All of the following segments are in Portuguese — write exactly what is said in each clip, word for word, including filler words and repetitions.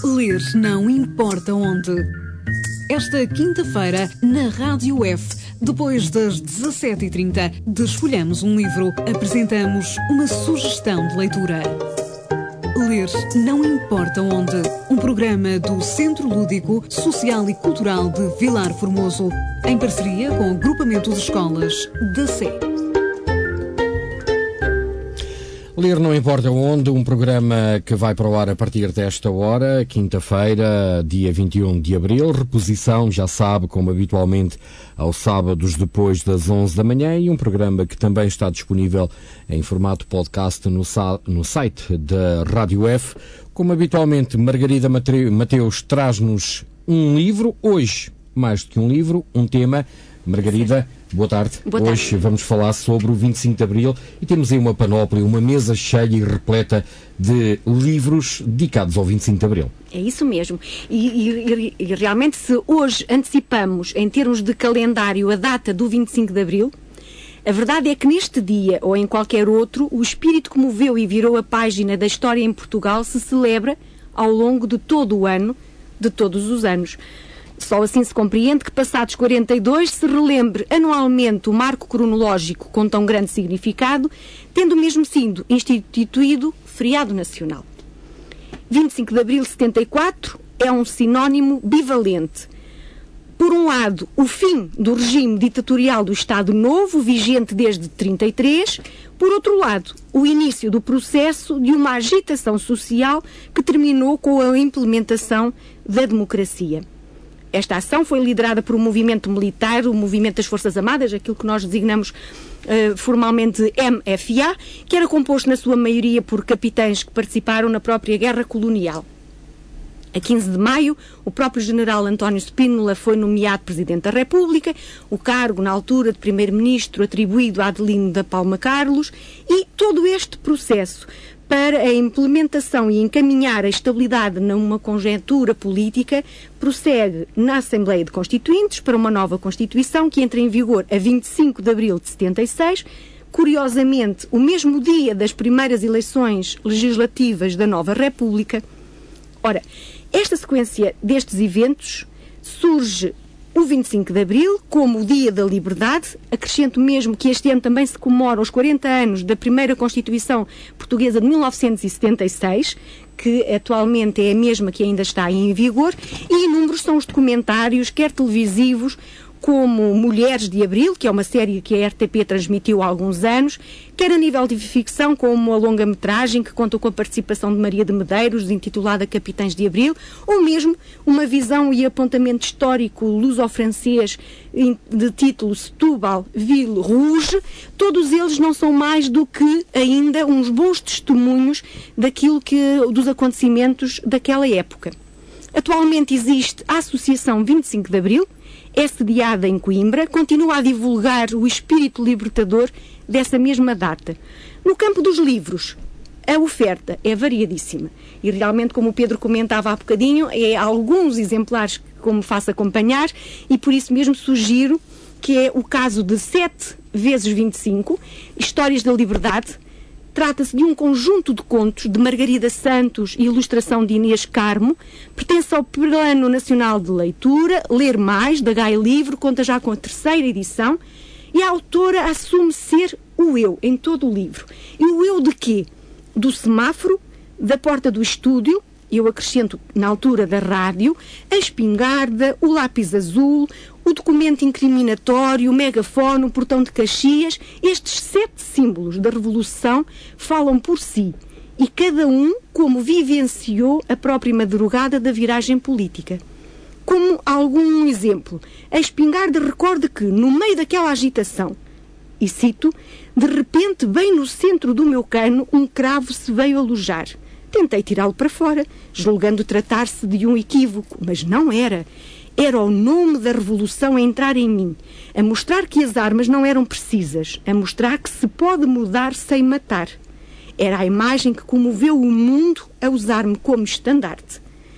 Ler não importa onde. Esta quinta-feira, na Rádio F, depois das dezassete e trinta, desfolhamos um livro, apresentamos uma sugestão de leitura. Ler não importa onde. Um programa do Centro Lúdico, Social e Cultural de Vilar Formoso, em parceria com o Agrupamento de Escolas da Sé. Ler não importa onde, um programa que vai para o ar a partir desta hora, quinta-feira, dia vinte e um de abril, reposição, já sabe, como habitualmente, aos sábados depois das onze da manhã, e um programa que também está disponível em formato podcast no, no site da Rádio F. Como habitualmente, Margarida Mateus traz-nos um livro, hoje, mais do que um livro, um tema. Margarida, boa tarde. Boa tarde. Hoje vamos falar sobre o vinte e cinco de abril e temos aí uma panóplia, uma mesa cheia e repleta de livros dedicados ao vinte e cinco de abril. É isso mesmo. E, e, e realmente, se hoje antecipamos, em termos de calendário, a data do vinte e cinco de abril, a verdade é que neste dia, ou em qualquer outro, o espírito que moveu e virou a página da história em Portugal se celebra ao longo de todo o ano, de todos os anos. Só assim se compreende que, passados quarenta e dois, se relembre anualmente o marco cronológico com tão grande significado, tendo mesmo sido instituído feriado nacional. vinte e cinco de abril de setenta e quatro é um sinónimo bivalente. Por um lado, o fim do regime ditatorial do Estado Novo, vigente desde trinta e três, por outro lado, o início do processo de uma agitação social que terminou com a implementação da democracia. Esta ação foi liderada por um movimento militar, o Movimento das Forças Armadas, aquilo que nós designamos uh, formalmente M F A, que era composto na sua maioria por capitães que participaram na própria guerra colonial. A quinze de maio, o próprio general António Spínola foi nomeado Presidente da República, o cargo, na altura de Primeiro-Ministro, atribuído a Adelino da Palma Carlos, e todo este processo para a implementação e encaminhar a estabilidade numa conjuntura política, prossegue na Assembleia de Constituintes para uma nova Constituição que entra em vigor a vinte e cinco de abril de setenta e seis, curiosamente, o mesmo dia das primeiras eleições legislativas da nova República. Ora, esta sequência destes eventos surge o vinte e cinco de abril como o Dia da Liberdade. Acrescento mesmo que este ano também se comemora os quarenta anos da primeira Constituição Portuguesa de mil novecentos e setenta e seis, que atualmente é a mesma que ainda está em vigor, e inúmeros são os documentários, quer televisivos, como Mulheres de Abril, que é uma série que a R T P transmitiu há alguns anos, quer a nível de ficção, como a longa-metragem que conta com a participação de Maria de Medeiros, intitulada Capitães de Abril, ou mesmo uma visão e apontamento histórico luso-francês de título Setúbal, Ville Rouge. Todos eles não são mais do que ainda uns bons testemunhos daquilo que, dos acontecimentos daquela época. Atualmente existe a Associação vinte e cinco de abril, é sediada em Coimbra, continua a divulgar o espírito libertador dessa mesma data. No campo dos livros, a oferta é variadíssima. E realmente, como o Pedro comentava há bocadinho, é alguns exemplares que me faço acompanhar, e por isso mesmo sugiro que é o caso de sete vezes vinte e cinco, Histórias da Liberdade. Trata-se de um conjunto de contos de Margarida Santos e ilustração de Inês Carmo. Pertence ao Plano Nacional de Leitura. Ler Mais, da Gaia Livre, conta já com a terceira edição. E a autora assume ser o eu em todo o livro. E o eu de quê? Do semáforo, da porta do estúdio, eu acrescento na altura da rádio, a espingarda, o lápis azul, o documento incriminatório, o megafone, o portão de Caxias. Estes sete símbolos da Revolução falam por si, e cada um como vivenciou a própria madrugada da viragem política. Como algum exemplo, a espingarda recorda que, no meio daquela agitação, e cito, de repente, bem no centro do meu cano, um cravo se veio alojar. Tentei tirá-lo para fora, julgando tratar-se de um equívoco, mas não era. Era o nome da Revolução a entrar em mim, a mostrar que as armas não eram precisas, a mostrar que se pode mudar sem matar. Era a imagem que comoveu o mundo a usar-me como estandarte.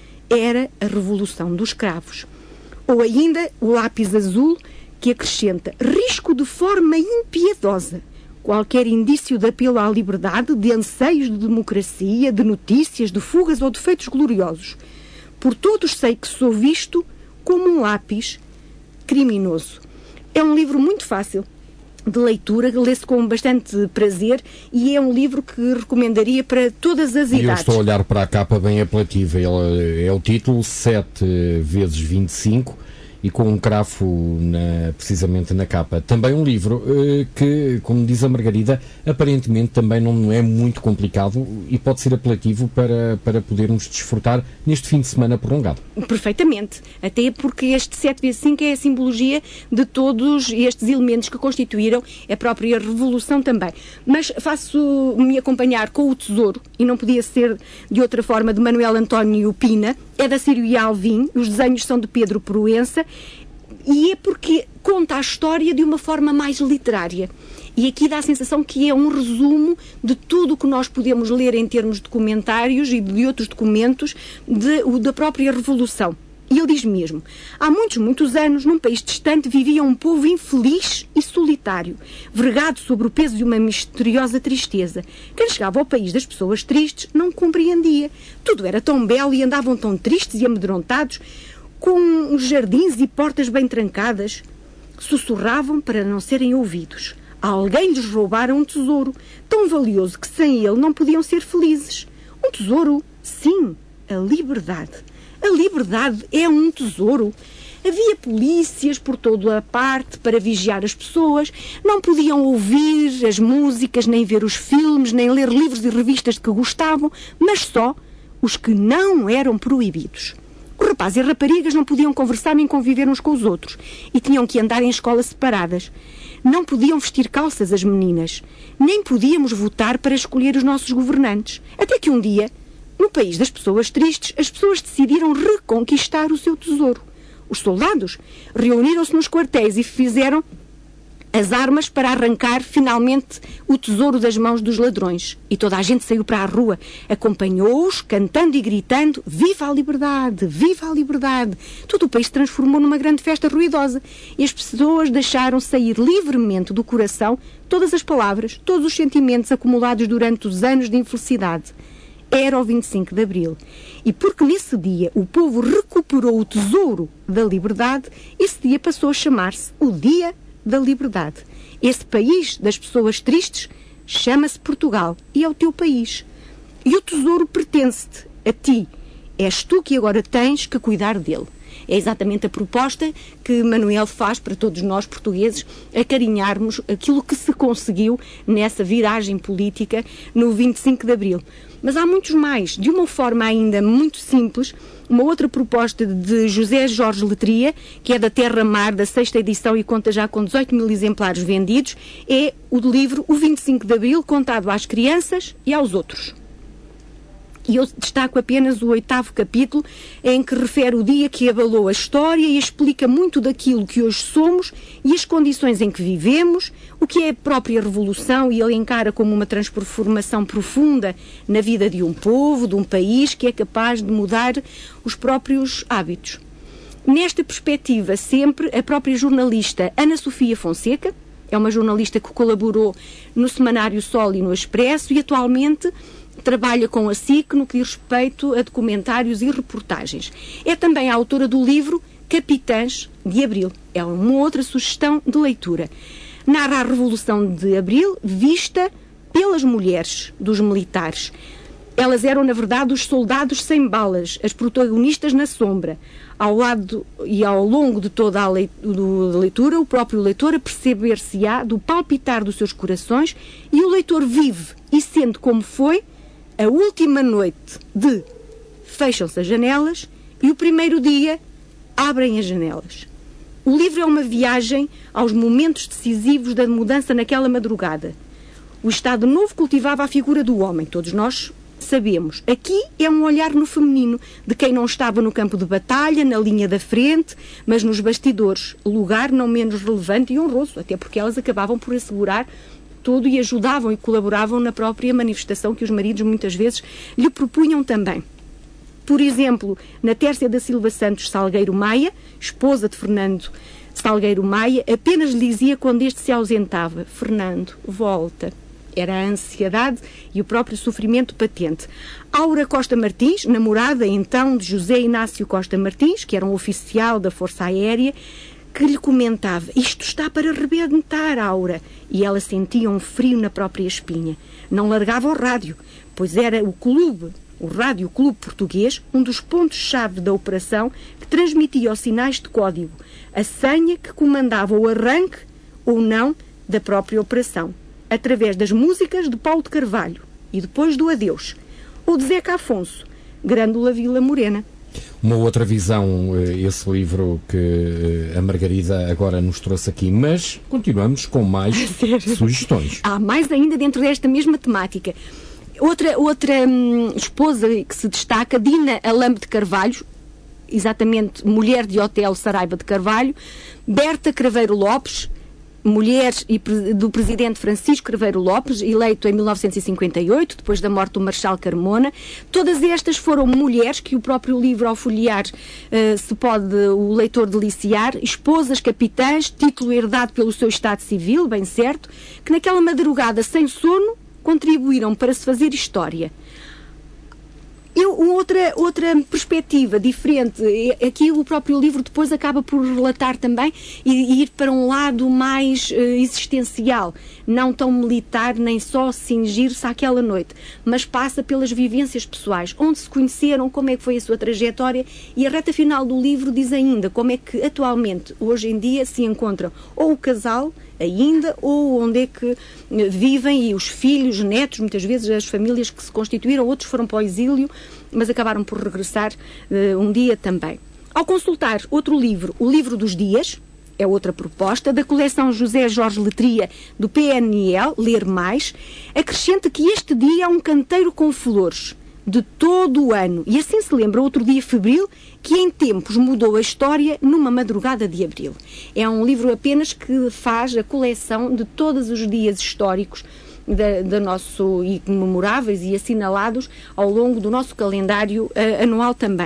Era a Revolução dos Cravos. Ou ainda o lápis azul, que acrescenta risco de forma impiedosa. Qualquer indício de apelo à liberdade, de anseios de democracia, de notícias, de fugas ou de feitos gloriosos. Por todos sei que sou visto como um lápis criminoso. É um livro muito fácil de leitura, que lê-se com bastante prazer e é um livro que recomendaria para todas as idades. Eu estou a olhar para a capa bem apelativa. Ele, é o título sete vezes vinte e cinco e com um cravo na, precisamente na capa. Também um livro eh, que, como diz a Margarida, aparentemente também não é muito complicado e pode ser apelativo para, para podermos desfrutar neste fim de semana prolongado. Perfeitamente. Até porque este sete vezes cinco é a simbologia de todos estes elementos que constituíram a própria Revolução também. Mas faço-me acompanhar com o Tesouro, e não podia ser de outra forma, de Manuel António Pina. É da Círio e Alvim, os desenhos são de Pedro Proença, e é porque conta a história de uma forma mais literária. E aqui dá a sensação que é um resumo de tudo o que nós podemos ler em termos de comentários e de outros documentos de, da própria Revolução. E ele diz mesmo: há muitos, muitos anos, num país distante, vivia um povo infeliz e solitário, vergado sobre o peso de uma misteriosa tristeza. Quem chegava ao país das pessoas tristes não compreendia. Tudo era tão belo e andavam tão tristes e amedrontados, com os jardins e portas bem trancadas. Sussurravam para não serem ouvidos. Alguém lhes roubara um tesouro, tão valioso que sem ele não podiam ser felizes. Um tesouro? Sim, a liberdade. A liberdade é um tesouro. Havia polícias por toda a parte para vigiar as pessoas. Não podiam ouvir as músicas, nem ver os filmes, nem ler livros e revistas de que gostavam, mas só os que não eram proibidos. Os rapazes e raparigas não podiam conversar nem conviver uns com os outros e tinham que andar em escolas separadas. Não podiam vestir calças as meninas, nem podíamos votar para escolher os nossos governantes. Até que um dia, no país das pessoas tristes, as pessoas decidiram reconquistar o seu tesouro. Os soldados reuniram-se nos quartéis e fizeram as armas para arrancar finalmente o tesouro das mãos dos ladrões. E toda a gente saiu para a rua, acompanhou-os, cantando e gritando: viva a liberdade, viva a liberdade. Todo o país se transformou numa grande festa ruidosa e as pessoas deixaram sair livremente do coração todas as palavras, todos os sentimentos acumulados durante os anos de infelicidade. Era o vinte e cinco de Abril. E porque nesse dia o povo recuperou o tesouro da liberdade, esse dia passou a chamar-se o Dia da Liberdade. Esse país das pessoas tristes chama-se Portugal e é o teu país. E o tesouro pertence-te, a ti. És tu que agora tens que cuidar dele. É exatamente a proposta que Manuel faz para todos nós portugueses, acarinharmos aquilo que se conseguiu nessa viragem política no vinte e cinco de Abril. Mas há muitos mais. De uma forma ainda muito simples, uma outra proposta de José Jorge Letria, que é da Terra Mar, da sexta edição e conta já com dezoito mil exemplares vendidos, é o livro O vinte e cinco de Abril, contado às crianças e aos outros. E eu destaco apenas o oitavo capítulo, em que refere o dia que abalou a história e explica muito daquilo que hoje somos e as condições em que vivemos, o que é a própria Revolução, e ele encara como uma transformação profunda na vida de um povo, de um país, que é capaz de mudar os próprios hábitos. Nesta perspectiva, sempre, a própria jornalista Ana Sofia Fonseca, é uma jornalista que colaborou no Semanário Sol e no Expresso e atualmente trabalha com a S I C no que diz respeito a documentários e reportagens. É também a autora do livro Capitães de Abril. É uma outra sugestão de leitura. Narra a Revolução de Abril vista pelas mulheres dos militares. Elas eram, na verdade, os soldados sem balas, as protagonistas na sombra. Ao lado e ao longo de toda a leitura, o próprio leitor aperceber-se-á do palpitar dos seus corações e o leitor vive e sente como foi a última noite de fecham-se as janelas e o primeiro dia abrem as janelas. O livro é uma viagem aos momentos decisivos da mudança naquela madrugada. O Estado Novo cultivava a figura do homem, todos nós sabemos. Aqui é um olhar no feminino, de quem não estava no campo de batalha, na linha da frente, mas nos bastidores, lugar não menos relevante e honroso, até porque elas acabavam por assegurar tudo e ajudavam e colaboravam na própria manifestação que os maridos muitas vezes lhe propunham também. Por exemplo, na Tércia da Silva Santos Salgueiro Maia, esposa de Fernando Salgueiro Maia, apenas lhe dizia quando este se ausentava: Fernando, volta, Era a ansiedade e o próprio sofrimento patente. Aura Costa Martins, namorada então de José Inácio Costa Martins, que era um oficial da Força Aérea, que lhe comentava: isto está para arrebentar, Aura. E ela sentia um frio na própria espinha. Não largava o rádio, pois era o clube, o Rádio Clube Português, um dos pontos-chave da operação, que transmitia os sinais de código, a senha que comandava o arranque ou não da própria operação, através das músicas de Paulo de Carvalho e depois do Adeus, ou de Zeca Afonso, Grândola Vila Morena. Uma outra visão, esse livro que a Margarida agora nos trouxe aqui, mas continuamos com mais sugestões. Há mais ainda dentro desta mesma temática. Outra, outra hum, esposa que se destaca, Dina Alambe de Carvalho, exatamente mulher de Hotel Saraiva de Carvalho, Berta Craveiro Lopes, mulher do presidente Francisco Craveiro Lopes, eleito em mil novecentos e cinquenta e oito, depois da morte do Marechal Carmona. Todas estas foram mulheres que o próprio livro, ao folhear, uh, se pode o leitor deliciar, esposas, capitãs, título herdado pelo seu estado civil, bem certo, que naquela madrugada sem sono contribuíram para se fazer história. Eu, outra, outra perspectiva diferente, aqui o próprio livro depois acaba por relatar também e, e ir para um lado mais uh, existencial, não tão militar, nem só cingir-se àquela noite, mas passa pelas vivências pessoais, onde se conheceram, como é que foi a sua trajetória, e a reta final do livro diz ainda como é que atualmente, hoje em dia, se encontram ou o casal ainda, ou onde é que vivem, e os filhos, netos, muitas vezes as famílias que se constituíram, outros foram para o exílio, mas acabaram por regressar uh, um dia também. Ao consultar outro livro, O Livro dos Dias, é outra proposta, da coleção José Jorge Letria, do P N L, Ler Mais, acrescenta que este dia é um canteiro com flores, de todo o ano, e assim se lembra outro dia febril, que em tempos mudou a história numa madrugada de abril. É um livro apenas que faz a coleção de todos os dias históricos da, da nosso, e memoráveis e assinalados ao longo do nosso calendário uh, anual também.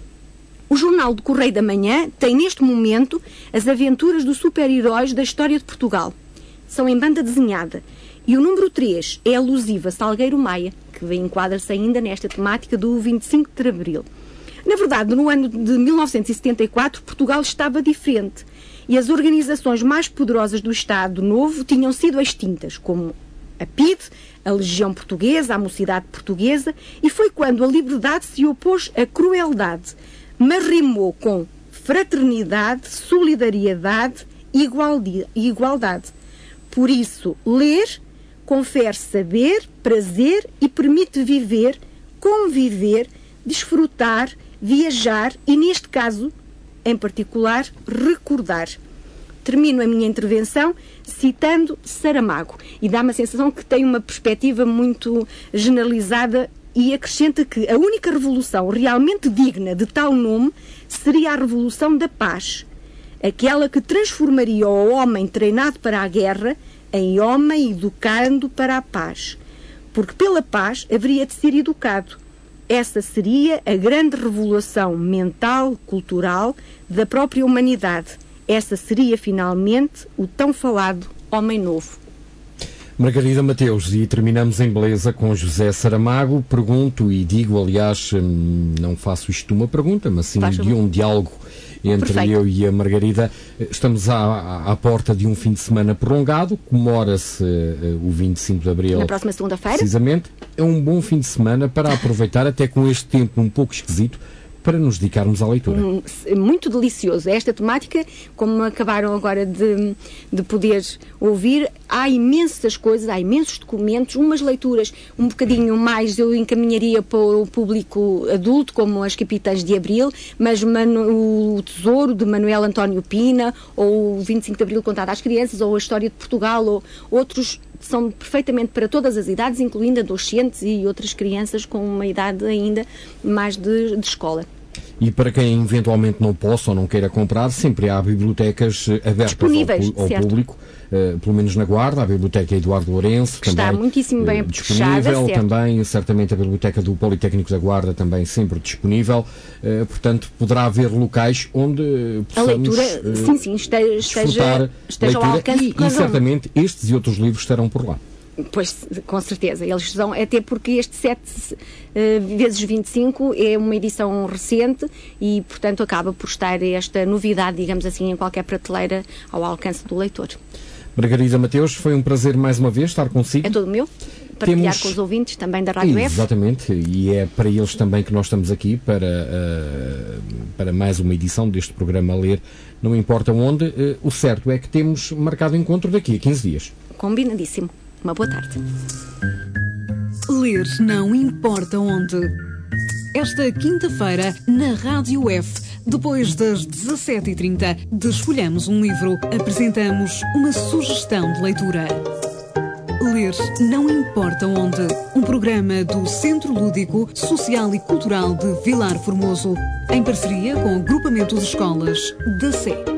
O Jornal do Correio da Manhã tem neste momento as aventuras dos super-heróis da história de Portugal. São em banda desenhada. E o número três é alusivo a Salgueiro Maia, que enquadra-se ainda nesta temática do vinte e cinco de abril. Na verdade, no ano de mil novecentos e setenta e quatro, Portugal estava diferente e as organizações mais poderosas do Estado Novo tinham sido extintas, como a P I D, a Legião Portuguesa, a Mocidade Portuguesa, e foi quando a liberdade se opôs à crueldade, mas rimou com fraternidade, solidariedade e igualdade. Por isso, ler confere saber, prazer e permite viver, conviver, desfrutar, viajar e, neste caso, em particular, recordar. Termino a minha intervenção citando Saramago e dá-me a sensação que tem uma perspectiva muito generalizada e acrescenta que a única revolução realmente digna de tal nome seria a Revolução da Paz, aquela que transformaria o homem treinado para a guerra em homem educando para a paz. Porque pela paz haveria de ser educado. Essa seria a grande revolução mental, cultural da própria humanidade. Essa seria, finalmente, o tão falado homem novo. Margarida Mateus, e terminamos em beleza com José Saramago. Pergunto e digo, aliás, não faço isto de uma pergunta, mas sim de um diálogo entre Perfeito. eu e a Margarida. Estamos à, à porta de um fim de semana prolongado, comemora-se uh, o vinte e cinco de abril. Na próxima segunda-feira. Precisamente. É um bom fim de semana para aproveitar, até com este tempo um pouco esquisito, para nos dedicarmos à leitura. Hum, muito delicioso. Esta temática, como acabaram agora de, de poder ouvir, há imensas coisas, há imensos documentos, umas leituras um bocadinho mais eu encaminharia para o público adulto, como as Capitães de Abril, mas Manu, o Tesouro de Manuel António Pina, ou o vinte e cinco de Abril contado às crianças, ou a História de Portugal, ou outros são perfeitamente para todas as idades, incluindo adolescentes e outras crianças com uma idade ainda mais de, de escola. E para quem eventualmente não possa ou não queira comprar, sempre há bibliotecas abertas ao, ao público, uh, pelo menos na Guarda, a Biblioteca Eduardo Lourenço, que também está muitíssimo bem uh, disponível, puxada, também certamente a Biblioteca do Politécnico da Guarda também sempre disponível, uh, portanto poderá haver locais onde uh, possamos a leitura, uh, sim, sim, esteja, esteja, esteja ao alcance e, e certamente estes e outros livros estarão por lá. Pois, com certeza. Eles são, até porque este sete uh, vezes vinte e cinco é uma edição recente e, portanto, acaba por estar esta novidade, digamos assim, em qualquer prateleira ao alcance do leitor. Margarida Mateus, foi um prazer mais uma vez estar consigo. É todo meu. Partilhar Temos... com os ouvintes também da Rádio F. Exatamente, e é para eles também que nós estamos aqui para, uh, para mais uma edição deste programa Ler, não importa onde. Uh, o certo é que temos marcado encontro daqui a quinze dias. Combinadíssimo. Uma boa tarde. Ler não importa onde. Esta quinta-feira, na Rádio F, depois das dezassete e trinta, desfolhamos um livro, apresentamos uma sugestão de leitura. Ler não importa onde. Um programa do Centro Lúdico, Social e Cultural de Vilar Formoso, em parceria com o Agrupamento de Escolas da Sé.